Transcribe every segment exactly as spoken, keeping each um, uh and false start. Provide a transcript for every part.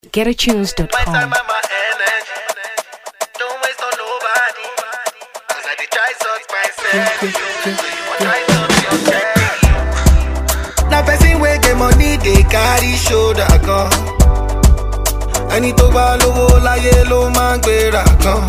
get a tunes dot com. Don't waste on nobody, cause I did try sort myself. Now person wey get money, they carry shoulder gun. Ẹni tó bá lówó láyé ló máa ń gbéra gan.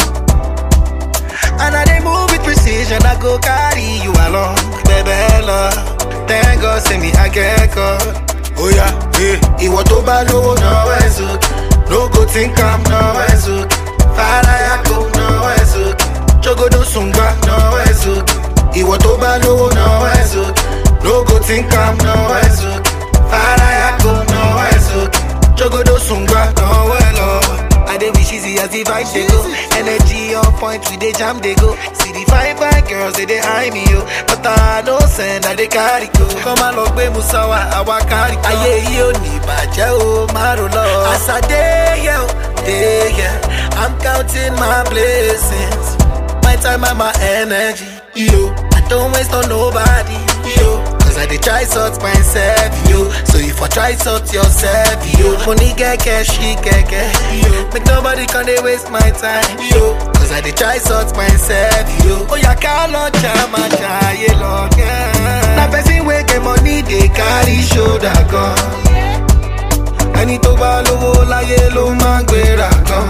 And I dey move with precision, I go carry you along. Baby love, thank God say me I get caught. Oh yeah, yeah. Ìwọ tó bá lówó náà ẹ̀ sókè. No go think I'm náà ẹ̀ sókè. Farayako náà ẹ̀ sókè. Jogodo sungba náà ẹ̀ sókè. Ìwọ tó bá lówó náà ẹ̀ sókè. No go think I'm náà ẹ̀ sókè. Farayako náà ẹ̀ sókè. Jogodo sungba náà ẹ̀ lọ. I dey wish easy as the vibe they go. Energy on point, we dey jam they go. See the fine fine girls, they dey eye me yo. But I no send, I dey carry go. Come on, look, baby, musawa, awa carry go. Aye, yo, ni baje o, maro lo. As I dey here, dey here, I'm counting my blessings. My time and my energy, yo. I don't waste on nobody, yo. Cause I dey try sort myself, yo. So if I try sort yourself, yo. Money get cash, she get cash, yo. Make nobody can they waste my time, yo. Cause I dey try sort myself, yo. Oh yeah, call on chama chaye long, yeah. Na person wey get money, they carry shoulder gun. Ẹni tó bá lówó láyé ló máa ń gbéra gan.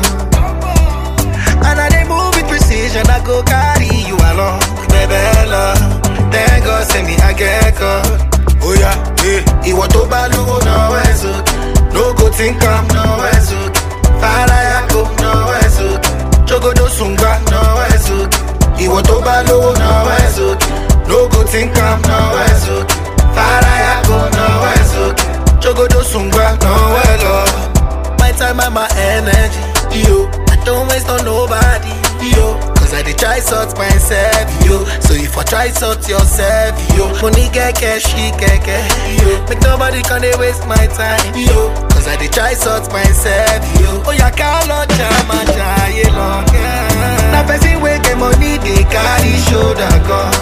And I dey move with precision, I go carry you along. Baby love, thank God say me I get caught. Oh yeah, yeah. Ìwọ tó bá lówó náà ẹ̀ sókè. No go think I'm náà ẹ̀ sókè. Farayako náà ẹ̀ sókè. Jogodo sungba náà ẹ̀ sókè. Ìwọ tó bá lówó náà ẹ̀ sókè. No go think I'm náà ẹ̀ sókè. Farayako náà ẹ̀ sókè. Jogodo sungba náà ẹ̀ lọ. My time and my energy, yo. I don't waste on nobody, yo. Cause I dey try sort myself, yo. So if I try sort yourself, yo. Money get cash, she get cash, yo. Make nobody can they waste my time, yo. Cause I dey try sort myself, yo. Oh yeah, call on chama chaye long, yeah. Na person wey get money, they carry shoulder gun.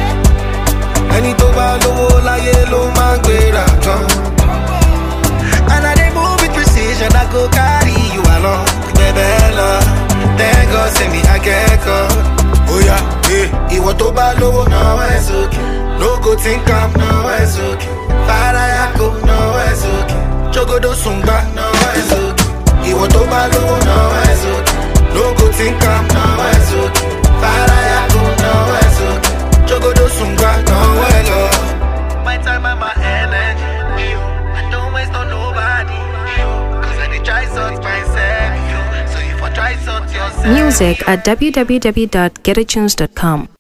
Ẹni tó bá lówó láyé ló máa ń gbéra gan. And I dey move with precision, I go carry you along. Baby love, thank God say me I get caught. Oh yeah, yeah. Ìwọ tó bá lówó náà ẹ̀ sókè. No go think I'm náà ẹ̀ sókè. Farayako náà ẹ̀ sókè. Jogodo sungba náà ẹ̀ sókè. Ìwọ tó bá lówó náà ẹ̀ sókè. No go think I'm náà ẹ̀ sókè. Farayako náà ẹ̀ sókè. Jogodo sungba náà ẹ̀ lọ. My time and my energy, yo. I don't waste on nobody, yo. Cause I dey try sort myself, yo. So if I try sort yourself, Music at w w w dot get a tunes dot com.